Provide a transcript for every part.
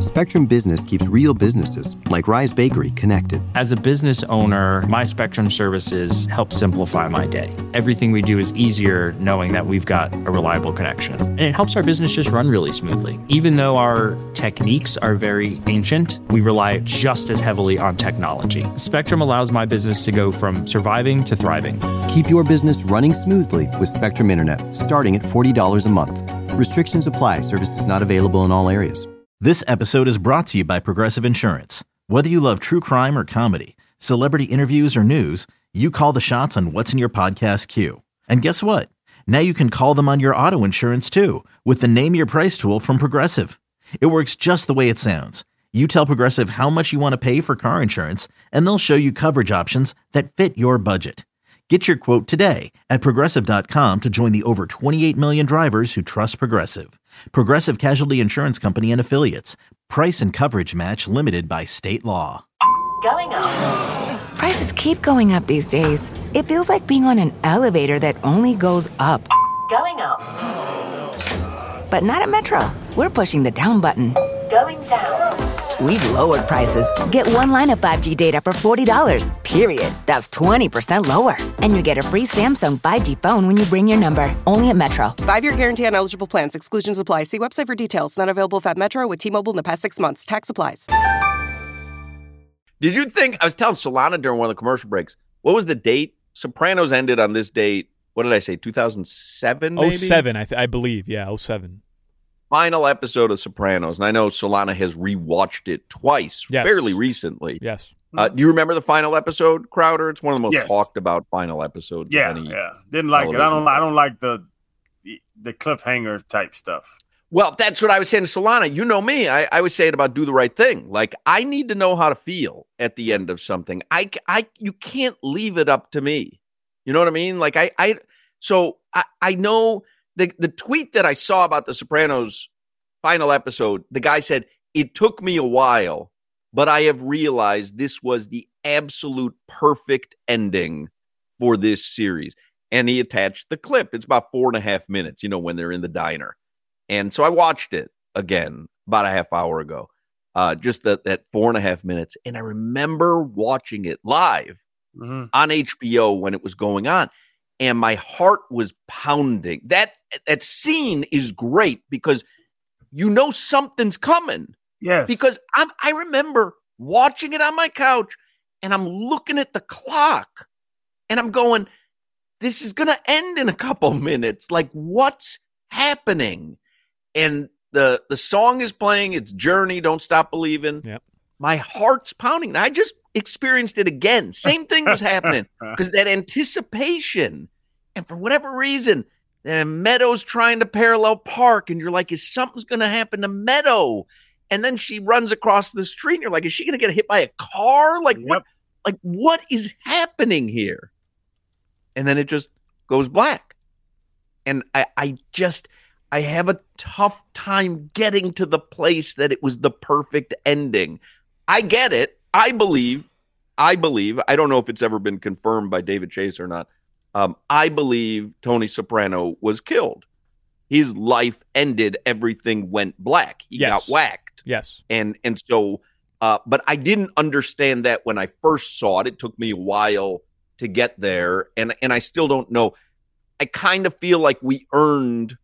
Spectrum Business keeps real businesses, like Rise Bakery, connected. As a business owner, my Spectrum services help simplify my day. Everything we do is easier knowing that we've got a reliable connection. And it helps our business just run really smoothly. Even though our techniques are very ancient, we rely just as heavily on technology. Spectrum allows my business to go from surviving to thriving. Keep your business running smoothly with Spectrum Internet, starting at $40 a month. Restrictions apply. Services not available in all areas. This episode is brought to you by Progressive Insurance. Whether you love true crime or comedy, celebrity interviews or news, you call the shots on what's in your podcast queue. And guess what? Now you can call them on your auto insurance too with the Name Your Price tool from Progressive. It works just the way it sounds. You tell Progressive how much you want to pay for car insurance, and they'll show you coverage options that fit your budget. Get your quote today at Progressive.com to join the over 28 million drivers who trust Progressive. Progressive Casualty Insurance Company and Affiliates. Price and coverage match limited by state law. Going up. Prices keep going up these days. It feels like being on an elevator that only goes up. Going up. But not at Metro. We're pushing the down button. Going down. We've lowered prices. Get one line of 5G data for $40, period. That's 20% lower. And you get a free Samsung 5G phone when you bring your number. Only at Metro. 5-year guarantee on eligible plans. Exclusions apply. See website for details. Not available at Metro with T-Mobile in the past 6 months. Tax applies. Did you think, I was telling Solana during one of the commercial breaks, what was the date? Sopranos ended on this date. What did I say, 2007 maybe? 07, I believe. Yeah, 07. Final episode of Sopranos, and I know Solana has rewatched it twice, fairly recently. Yes. Do you remember the final episode, Crowder? It's one of the most talked about final episodes. Yeah. Didn't like it. I don't like the cliffhanger type stuff. Well, that's what I was saying to Solana. You know me. I would say it about Do the Right Thing. Like, I need to know how to feel at the end of something. You can't leave it up to me. You know what I mean? Like, I know. The tweet that I saw about The Sopranos final episode, the guy said, it took me a while, but I have realized this was the absolute perfect ending for this series. And he attached the clip. It's about 4.5 minutes, when they're in the diner. And so I watched it again about a half hour ago, just that 4.5 minutes. And I remember watching it live on HBO when it was going on. And my heart was pounding. That scene is great because something's coming. Yes. Because I remember watching it on my couch and I'm looking at the clock and I'm going, this is going to end in a couple minutes. Like, what's happening? And the song is playing. It's Journey, Don't Stop Believing. Yep. My heart's pounding. I just experienced it again. Same thing was happening because that anticipation, and for whatever reason, Meadow's trying to parallel park, and you're like, is something's going to happen to Meadow? And then she runs across the street, and you're like, is she going to get hit by a car? Like, what is happening here? And then it just goes black. And I have a tough time getting to the place that it was the perfect ending. I get it. I believe, I don't know if it's ever been confirmed by David Chase or not. I believe Tony Soprano was killed. His life ended. Everything went black. He got whacked. Yes. And so, but I didn't understand that when I first saw it. It took me a while to get there. And I still don't know. I kind of feel like we earned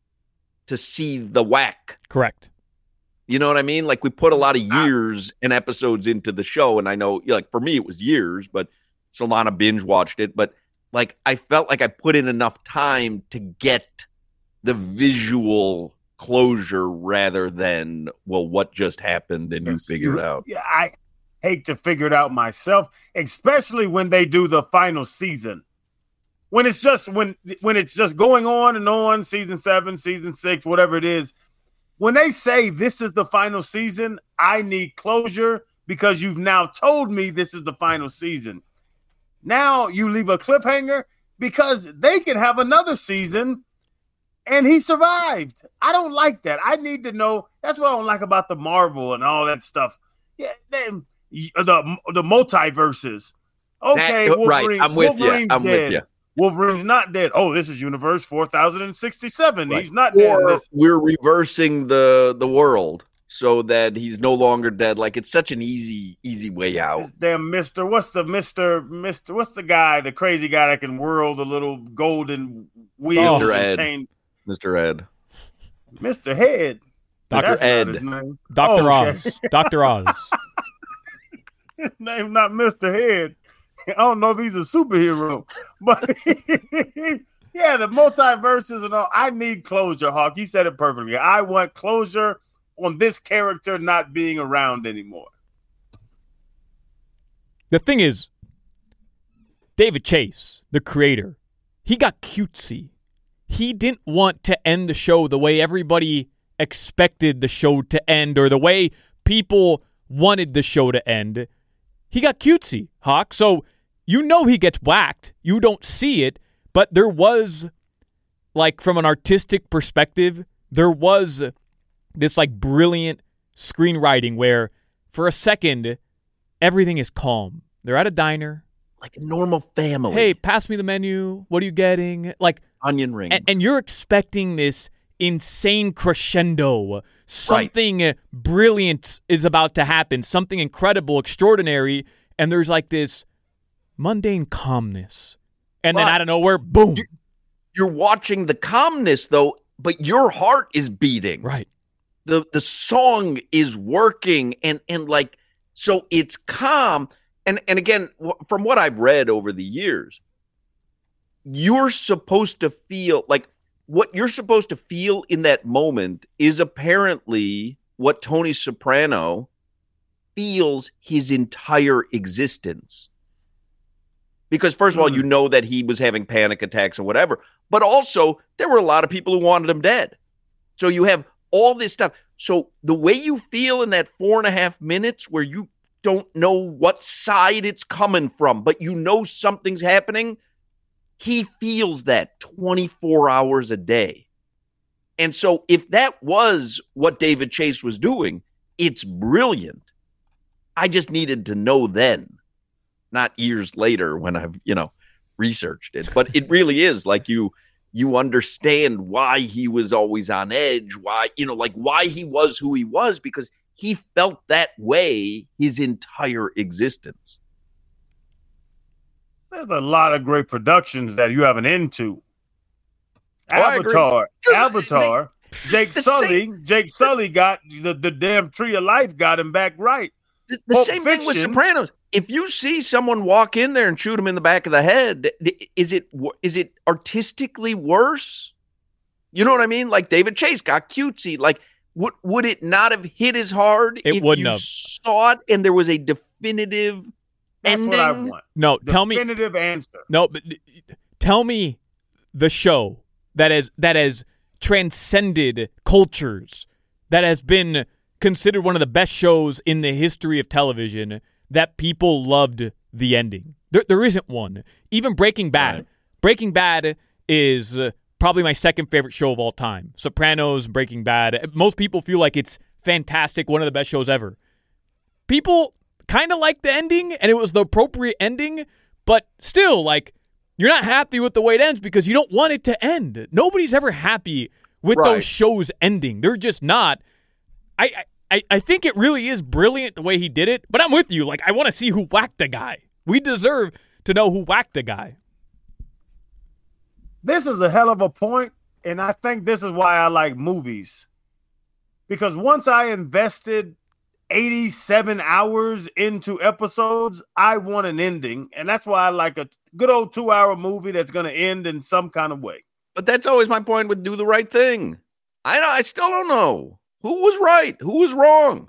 to see the whack. Correct. You know what I mean? Like, we put a lot of years and episodes into the show, and I know, like, for me it was years, but Solana binge watched it. But like, I felt like I put in enough time to get the visual closure rather than, well, what just happened and you figure it out. Yeah, I hate to figure it out myself, especially when they do the final season. When it's just when it's just going on and on, season 7, season 6, whatever it is. When they say this is the final season, I need closure because you've now told me this is the final season. Now you leave a cliffhanger because they can have another season and he survived. I don't like that. I need to know. That's what I don't like about the Marvel and all that stuff. Yeah, the multiverses. Okay, right. I'm with you. With you. Wolverine's not dead. Oh, this is universe 4067. Right. He's not dead. Or we're reversing the world. so that he's no longer dead. Like, it's such an easy way out. This damn what's the guy, the crazy guy that can whirl the little golden wheels? Mr. Ed. Chain? Mr. Ed. Mr. Head. Dr. Ed. His name. Dr. Okay. Oz. Dr. Oz. His name not Mr. Head. I don't know if he's a superhero, but yeah, the multiverses and all. I need closure, Hawk. You said it perfectly. I want closure on this character not being around anymore. The thing is, David Chase, the creator, he got cutesy. He didn't want to end the show the way everybody expected the show to end or the way people wanted the show to end. He got cutesy, Hawk. So you know he gets whacked. You don't see it, but there was, like, from an artistic perspective, there was this, like, brilliant screenwriting where for a second everything is calm. They're at a diner. Like a normal family. Hey, pass me the menu. What are you getting? Like onion ring. And you're expecting this insane crescendo. Something brilliant is about to happen. Something incredible, extraordinary. And there's like this mundane calmness. And then out of nowhere, boom. You're watching the calmness, though, but your heart is beating. Right. The song is working. And like, so it's calm. And again, from what I've read over the years, you're supposed to feel like what you're supposed to feel in that moment is apparently what Tony Soprano feels his entire existence. Because first of all, you know that he was having panic attacks and whatever, but also there were a lot of people who wanted him dead. So you have all this stuff. So the way you feel in that 4.5 minutes where you don't know what side it's coming from, but you know something's happening, he feels that 24 hours a day. And so if that was what David Chase was doing, it's brilliant. I just needed to know then, not years later when I've, researched it. But it really is like you understand why he was always on edge, why he was who he was, because he felt that way his entire existence. There's a lot of great productions that you haven't into. Oh, Avatar. Jake Sully got the damn Tree of Life got him back right. The same thing with Sopranos. If you see someone walk in there and shoot him in the back of the head, is it artistically worse? You know what I mean? Like David Chase got cutesy. Like, would it not have hit as hard if you saw it and there was a definitive ending? That's what I want. No, tell me. Definitive answer. No, but tell me the show that has transcended cultures, that has been considered one of the best shows in the history of television, that people loved the ending. There isn't one. Even Breaking Bad. Right. Breaking Bad is probably my second favorite show of all time. Sopranos, Breaking Bad. Most people feel like it's fantastic, one of the best shows ever. People kind of like the ending, and it was the appropriate ending, but still, like, you're not happy with the way it ends because you don't want it to end. Nobody's ever happy with those shows ending. They're just not. I think it really is brilliant the way he did it, but I'm with you. Like, I want to see who whacked the guy. We deserve to know who whacked the guy. This is a hell of a point, and I think this is why I like movies. Because once I invested 87 hours into episodes, I want an ending, and that's why I like a good old 2-hour movie that's going to end in some kind of way. But that's always my point with Do the Right Thing. I still don't know. Who was right? Who was wrong?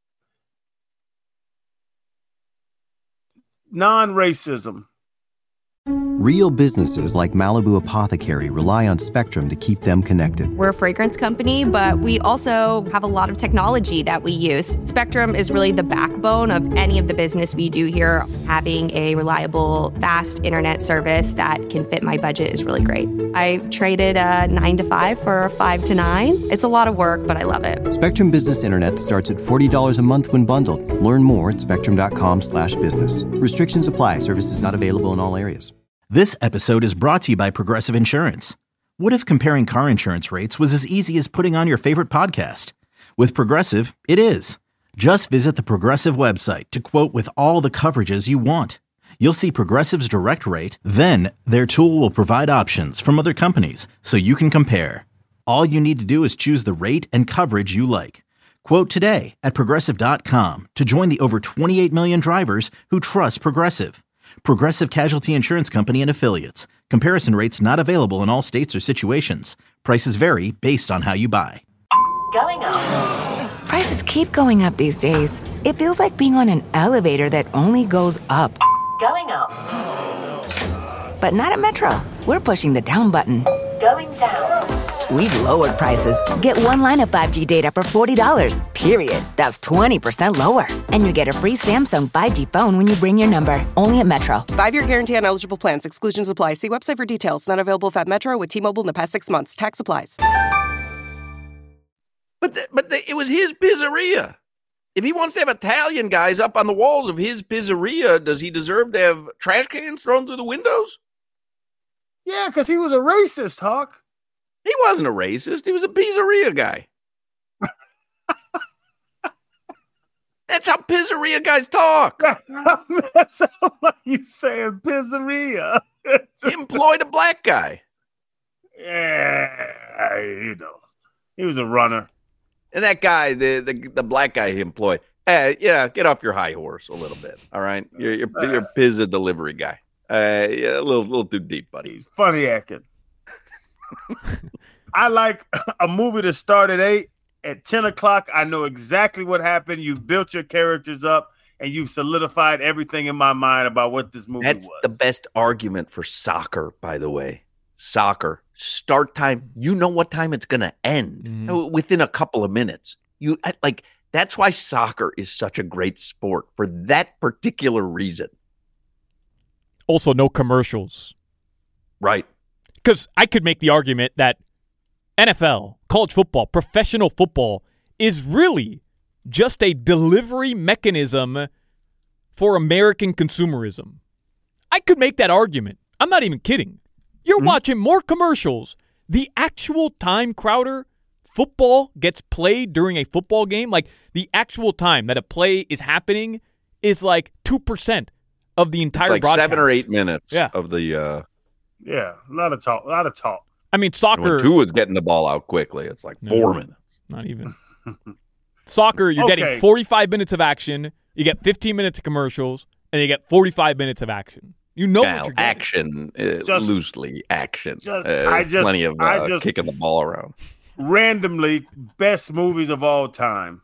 Non-racism. Real businesses like Malibu Apothecary rely on Spectrum to keep them connected. We're a fragrance company, but we also have a lot of technology that we use. Spectrum is really the backbone of any of the business we do here. Having a reliable, fast internet service that can fit my budget is really great. I traded a 9 to 5 for a 5 to 9. It's a lot of work, but I love it. Spectrum Business Internet starts at $40 a month when bundled. Learn more at spectrum.com/business. Restrictions apply. Services not available in all areas. This episode is brought to you by Progressive Insurance. What if comparing car insurance rates was as easy as putting on your favorite podcast? With Progressive, it is. Just visit the Progressive website to quote with all the coverages you want. You'll see Progressive's direct rate, then their tool will provide options from other companies so you can compare. All you need to do is choose the rate and coverage you like. Quote today at Progressive.com to join the over 28 million drivers who trust Progressive. Progressive Casualty Insurance Company and Affiliates. Comparison rates not available in all states or situations. Prices vary based on how you buy. Going up. Prices keep going up these days. It feels like being on an elevator that only goes up. Going up. But not at Metro. We're pushing the down button. Going down. We've lowered prices. Get one line of 5G data for $40, period. That's 20% lower. And you get a free Samsung 5G phone when you bring your number. Only at Metro. 5-year guarantee on eligible plans. Exclusions apply. See website for details. Not available at Metro with T-Mobile in the past 6 months. Tax applies. But it was his pizzeria. If he wants to have Italian guys up on the walls of his pizzeria, does he deserve to have trash cans thrown through the windows? Yeah, because he was a racist, Hawk. He wasn't a racist. He was a pizzeria guy. That's how pizzeria guys talk. That's what you saying, pizzeria. He employed a black guy. Yeah, he was a runner. And that guy, the black guy he employed, get off your high horse a little bit, all right? You're a pizza delivery guy. A little too deep, buddy. He's funny acting. I like a movie that started at 8. At 10 o'clock, I know exactly what happened. You've built your characters up, and you've solidified everything in my mind about what this movie was. That's the best argument for soccer, by the way. Soccer. Start time. You know what time it's going to end within a couple of minutes. That's why soccer is such a great sport, for that particular reason. Also, no commercials. Right. Because I could make the argument that NFL, college football, professional football is really just a delivery mechanism for American consumerism. I could make that argument. I'm not even kidding. You're watching more commercials. The actual time, Crowder, football gets played during a football game, like the actual time that a play is happening is like 2% of the entire broadcast. It's like 7 or 8 minutes of the... Yeah, a lot of talk. I mean, soccer... When Tua's getting the ball out quickly, it's like 4 minutes. Not even. Soccer, you're getting 45 minutes of action, you get 15 minutes of commercials, and you get 45 minutes of action. You know what you're getting. Action, loosely action. Plenty of kicking the ball around. Randomly, best movies of all time.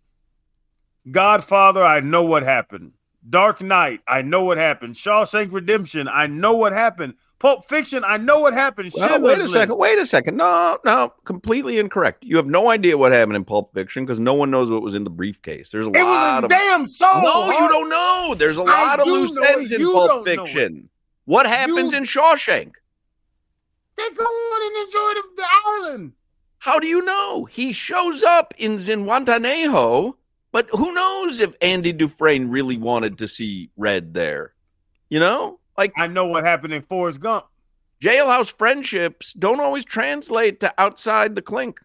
Godfather, I know what happened. Dark Knight, I know what happened. Shawshank Redemption, I know what happened. Pulp Fiction, I know what happened. Well, wait a second. No, completely incorrect. You have no idea what happened in Pulp Fiction because no one knows what was in the briefcase. There's a lot of damn soul. No, you don't know. There's a lot of loose ends in Pulp Fiction. What happens in Shawshank? They go on and enjoy the island. How do you know? He shows up in Zihuatanejo, but who knows if Andy Dufresne really wanted to see Red there? You know? Like, I know what happened in Forrest Gump. Jailhouse friendships don't always translate to outside the clink.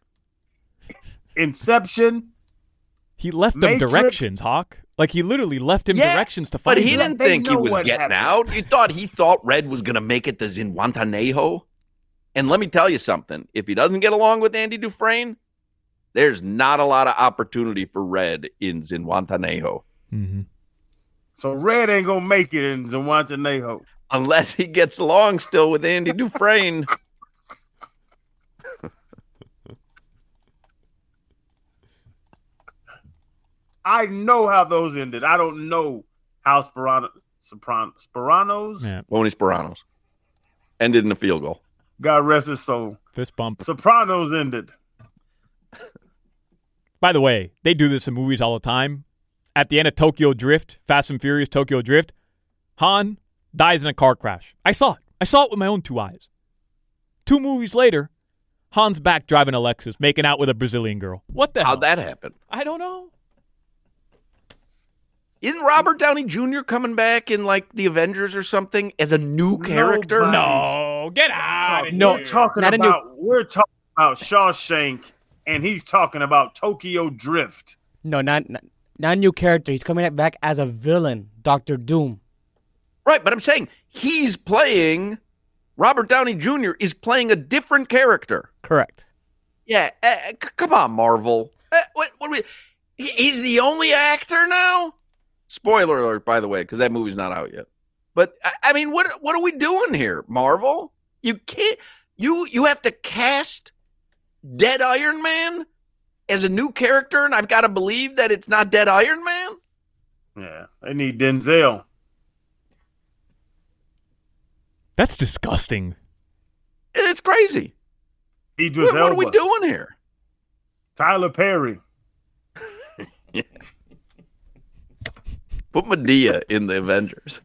Inception. He left them directions, Hawk. Like, he literally left him directions to find. But he didn't think he was getting out. You thought he thought Red was going to make it to Zihuatanejo? And let me tell you something. If he doesn't get along with Andy Dufresne, there's not a lot of opportunity for Red in Zihuatanejo. Mm-hmm. So Red ain't going to make it in Zihuatanejo. Unless he gets along still with Andy Dufresne. I know how those ended. I don't know how Speranos. Yeah. Tony Speranos. Ended in a field goal. God rest his soul. Fist bump. Sopranos ended. By the way, they do this in movies all the time. At the end of Tokyo Drift, Fast and Furious Tokyo Drift, Han dies in a car crash. I saw it. I saw it with my own 2 eyes. 2 movies later, Han's back driving a Lexus, making out with a Brazilian girl. What the hell? How'd that happen? I don't know. Isn't Robert Downey Jr. coming back in, like, The Avengers or something as a new character? No, get out of here. We're talking about Shawshank and he's talking about Tokyo Drift. No, not new character. He's coming back as a villain, Dr. Doom. Right, but I'm saying he's playing, Robert Downey Jr. is playing a different character. Correct. Yeah, come on, Marvel. He's the only actor now? Spoiler alert, by the way, because that movie's not out yet. But, I mean, what are we doing here, Marvel? You can't, you have to cast Dead Iron Man as a new character, and I've got to believe that it's not Dead Iron Man? Yeah, they need Denzel. That's disgusting. It's crazy. Idris What Elba. are we doing here? Tyler Perry. Put Medea in the Avengers.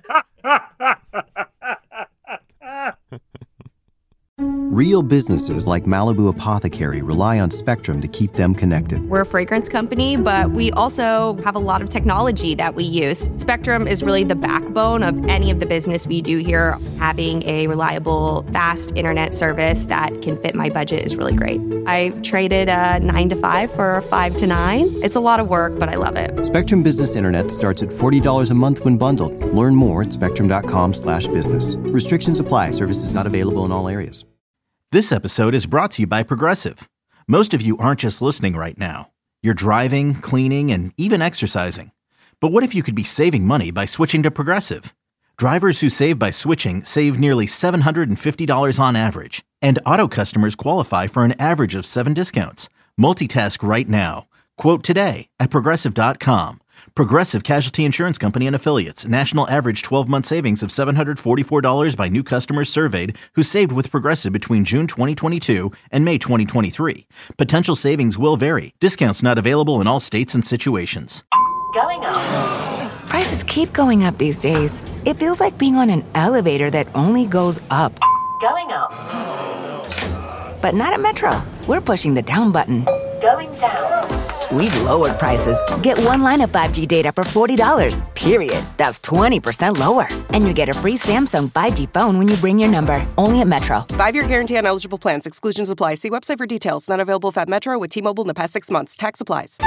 Real businesses like Malibu Apothecary rely on Spectrum to keep them connected. We're a fragrance company, but we also have a lot of technology that we use. Spectrum is really the backbone of any of the business we do here. Having a reliable, fast internet service that can fit my budget is really great. I traded a 9 to 5 for a 5 to 9. It's a lot of work, but I love it. Spectrum Business Internet starts at $40 a month when bundled. Learn more at spectrum.com/business. Restrictions apply. Services not available in all areas. This episode is brought to you by Progressive. Most of you aren't just listening right now. You're driving, cleaning, and even exercising. But what if you could be saving money by switching to Progressive? Drivers who save by switching save nearly $750 on average. And auto customers qualify for an average of 7 discounts. Multitask right now. Quote today at Progressive.com. Progressive Casualty Insurance Company and Affiliates. National average 12-month savings of $744 by new customers surveyed who saved with Progressive between June 2022 and May 2023. Potential savings will vary. Discounts not available in all states and situations. Going up. Prices keep going up these days. It feels like being on an elevator that only goes up. Going up. But not at Metro. We're pushing the down button. Going down. We've lowered prices. Get one line of 5G data for $40, period. That's 20% lower. And you get a free Samsung 5G phone when you bring your number. Only at Metro. 5-year guarantee on eligible plans. Exclusions apply. See website for details. Not available at Metro with T-Mobile in the past 6 months. Tax applies.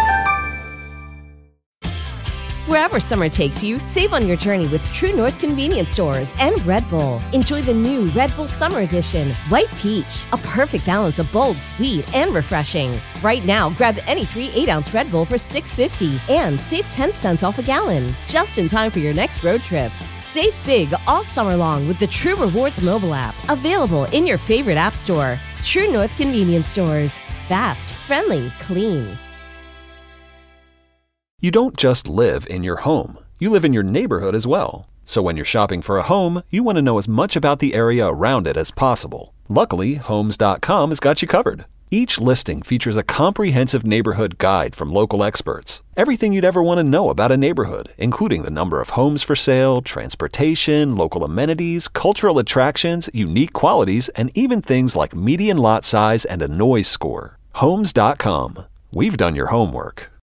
Wherever summer takes you, save on your journey with True North Convenience Stores and Red Bull. Enjoy the new Red Bull Summer Edition, White Peach, a perfect balance of bold, sweet, and refreshing. Right now, grab any 3 8-ounce Red Bull for $6.50 and save 10 cents off a gallon, just in time for your next road trip. Save big all summer long with the True Rewards mobile app, available in your favorite app store. True North Convenience Stores. Fast, friendly, clean. You don't just live in your home. You live in your neighborhood as well. So when you're shopping for a home, you want to know as much about the area around it as possible. Luckily, Homes.com has got you covered. Each listing features a comprehensive neighborhood guide from local experts. Everything you'd ever want to know about a neighborhood, including the number of homes for sale, transportation, local amenities, cultural attractions, unique qualities, and even things like median lot size and a noise score. Homes.com. We've done your homework.